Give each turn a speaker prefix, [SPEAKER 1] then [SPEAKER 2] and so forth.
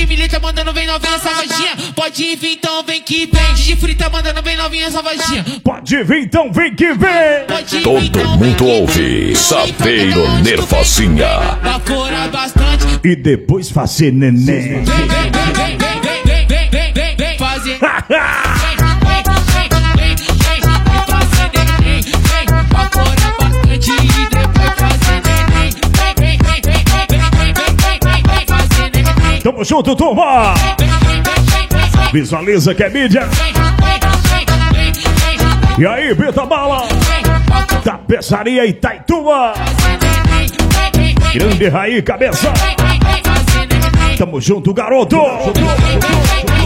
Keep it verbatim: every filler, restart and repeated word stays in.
[SPEAKER 1] Milha tá mandando vem novinha safadinha. Pode vir então vem que vem. De frita mandando vem novinha safadinha.
[SPEAKER 2] Pode vir então vem que vem.
[SPEAKER 1] Pode
[SPEAKER 3] Todo
[SPEAKER 1] vir, então,
[SPEAKER 3] mundo
[SPEAKER 1] vem que
[SPEAKER 3] ouve
[SPEAKER 1] vem.
[SPEAKER 3] Sapeiro Nervosinha.
[SPEAKER 1] Bafora bastante.
[SPEAKER 2] E depois fazer neném.
[SPEAKER 1] Vem, vem, vem, vem, vem, vem, vem, vem, vem, vem fazer.
[SPEAKER 2] Tamo junto, turma! Visualiza que é mídia. E aí, Bita Bala? Tapeçaria Itaituba. Grande Raí, cabeça. Tamo junto, garoto!